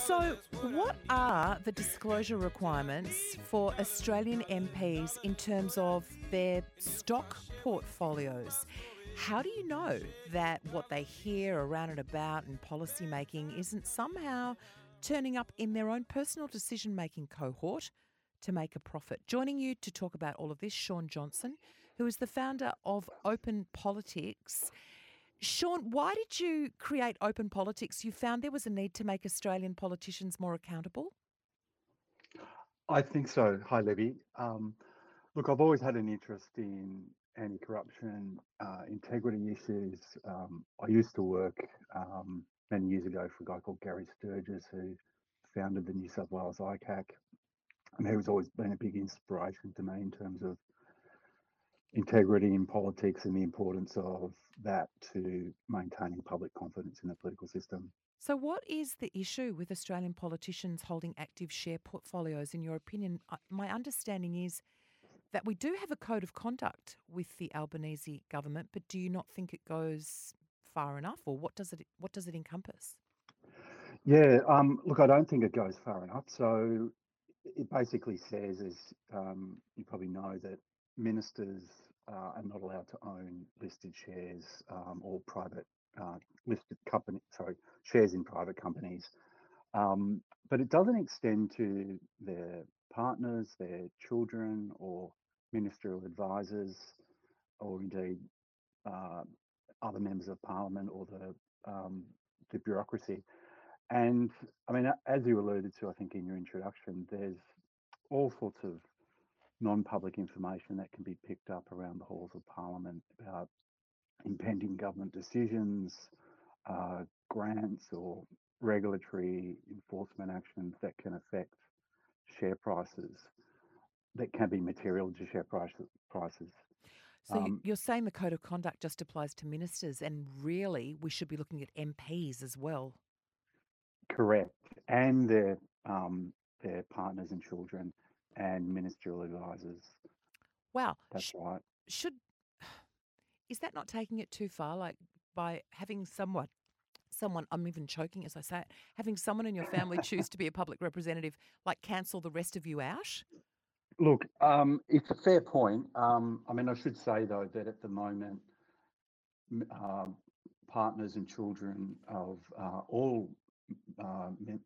So, what are the disclosure requirements for Australian MPs in terms of their stock portfolios? How do you know that what they hear around and about in policy making isn't somehow turning up in their own personal decision making cohort to make a profit? Joining you to talk about all of this, Sean Johnson, who is the founder of Open Politics. Sean, why did you create Open Politics? You found there was a need to make Australian politicians more accountable? I think so. Hi, Libby. Look, I've always had an interest in anti-corruption, integrity issues. I used to work many years ago for a guy called Gary Sturgis, who founded the New South Wales ICAC. And he was always been a big inspiration to me in terms of integrity in politics and the importance of that to maintaining public confidence in the political system. So, what is the issue with Australian politicians holding active share portfolios, in your opinion? My understanding is that we do have a code of conduct with the Albanese government, but do you not think it goes far enough, or what does it encompass? Yeah, look, I don't think it goes far enough. So it basically says, as you probably know, that ministers are not allowed to own listed shares or private listed company, sorry, shares in private companies. But it doesn't extend to their partners, their children, or ministerial advisors, or indeed uh, other members of parliament or the bureaucracy. And I mean, as you alluded to, I think in your introduction, there's all sorts of non-public information that can be picked up around the halls of parliament about impending government decisions, uh, grants or regulatory enforcement actions that can affect share prices, that can be material to share prices. So, Um, you're saying the code of conduct just applies to ministers, and really we should be looking at MPs as well. Correct, and their partners and children and ministerial advisors. Wow. That's right. Should is that not taking it too far? Like by having someone, I'm even choking as I say it, having someone in your family choose to be a public representative, like cancel the rest of you out? Look, it's a fair point. I mean, I should say though that at the moment, uh, partners and children of all min-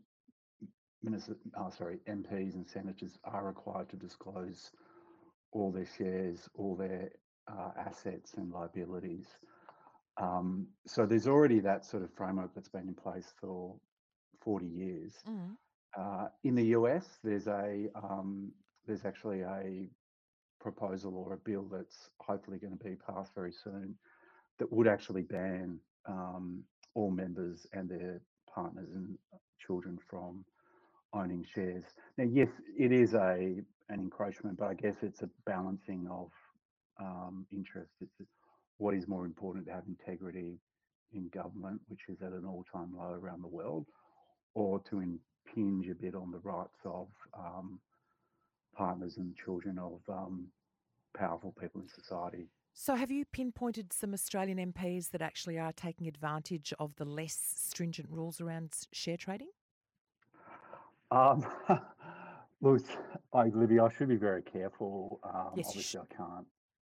MPs and senators are required to disclose all their shares, all their assets and liabilities. So there's already that sort of framework that's been in place for 40 years. Mm. In the US, there's actually a proposal or a bill that's hopefully going to be passed very soon that would actually ban all members and their partners and children from owning shares. Now, yes, it is an encroachment, but I guess it's a balancing of interests. It's what is more important to have integrity in government, which is at an all-time low around the world, or to impinge a bit on the rights of partners and children of powerful people in society. So, have you pinpointed some Australian MPs that actually are taking advantage of the less stringent rules around share trading? Um, look, Libby, I should be very careful. Yes, you Obviously, I can't.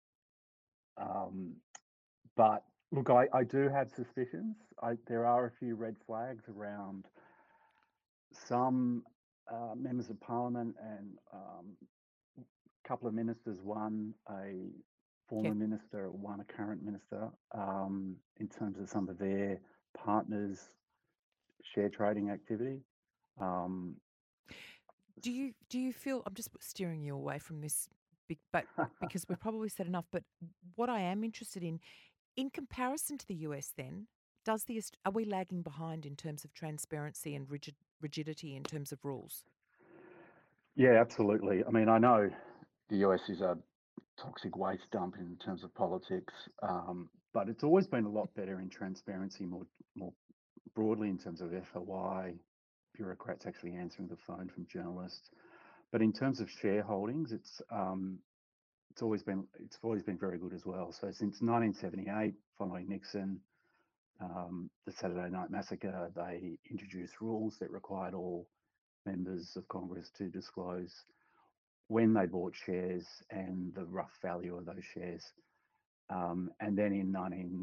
But look, I do have suspicions. There are a few red flags around some members of parliament and a couple of ministers, one a yeah. former minister, one a current minister, in terms of some of their partners' share trading activity. Um, Do you feel I'm just steering you away from this big, but because we've probably said enough, but what I am interested in comparison to the US then, are we lagging behind in terms of transparency and rigidity in terms of rules? yeah, absolutely. I mean, I know the US is a toxic waste dump in terms of politics, but it's always been a lot better in transparency, more broadly in terms of FOI, bureaucrats actually answering the phone from journalists. But in terms of shareholdings, it's always been very good as well. So since 1978, following Nixon, the Saturday Night Massacre, they introduced rules that required all members of Congress to disclose when they bought shares and the rough value of those shares. And then in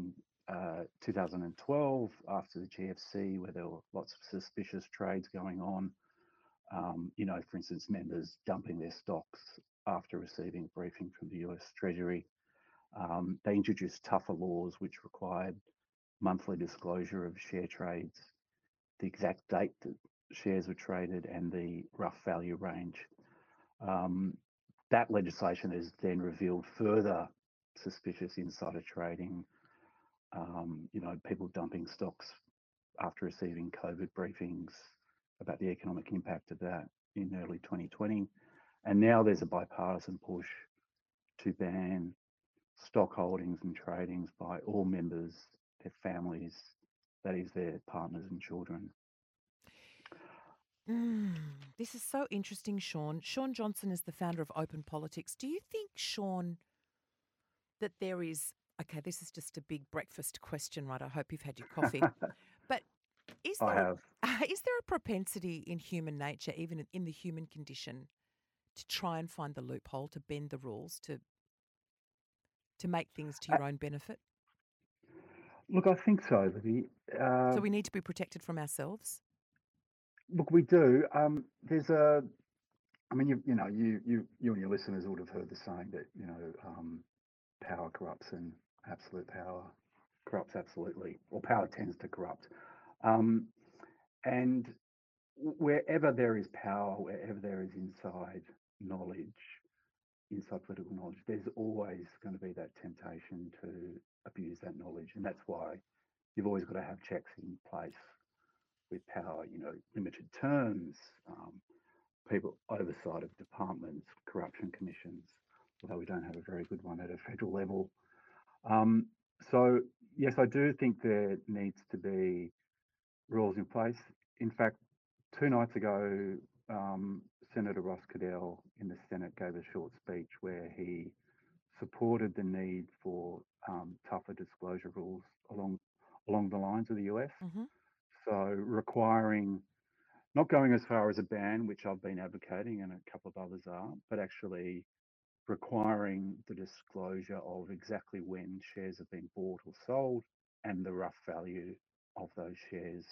2012, after the GFC, where there were lots of suspicious trades going on, for instance, members dumping their stocks after receiving a briefing from the US Treasury, they introduced tougher laws which required monthly disclosure of share trades, the exact date that shares were traded, and the rough value range. That legislation has then revealed further suspicious insider trading, people dumping stocks after receiving COVID briefings about the economic impact of that in early 2020. And now there's a bipartisan push to ban stock holdings and tradings by all members, their families, that is, their partners and children. This is so interesting, Sean. Sean Johnson is the founder of Open Politics. Do you think, Sean, that there is, okay, this is just a big breakfast question, right? I hope you've had your coffee. But is I there, have. is there a propensity in human nature, even in the human condition, to try and find the loophole, to bend the rules, to make things to Uh, your own benefit? Look, I think so, Libby. So we need to be protected from ourselves? Look, we do. There's a. I mean, you and your listeners would have heard the saying that power corrupts and absolute power corrupts absolutely, or power tends to corrupt. Um, and wherever there is power, wherever there is knowledge, inside political knowledge, there's always going to be that temptation to abuse that knowledge, and that's why you've always got to have checks in place with power. Limited terms, people oversight of departments, corruption commissions, although we don't have a very good one at a federal level. Um, so yes, I do think there needs to be rules in place. In fact, 2 nights ago, Senator Ross Cadell in the Senate gave a short speech where he supported the need for tougher disclosure rules along the lines of the US. Mm-hmm. So requiring, not going as far as a ban, which I've been advocating and a couple of others are, but actually requiring the disclosure of exactly when shares have been bought or sold and the rough value of those shares.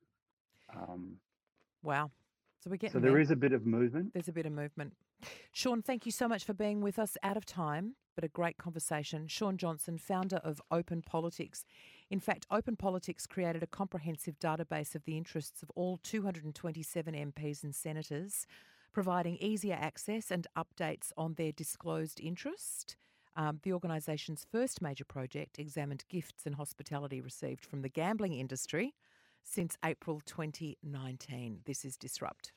Um, Wow. So we're so getting there there. is a bit of movement. There's a bit of movement. Sean, thank you so much for being with us. Out of time, but a great conversation. Sean Johnson, founder of Open Politics. In fact, Open Politics created a comprehensive database of the interests of all 227 MPs and senators, providing easier access and updates on their disclosed interest. The organisation's first major project examined gifts and hospitality received from the gambling industry since April 2019. This is Disrupt.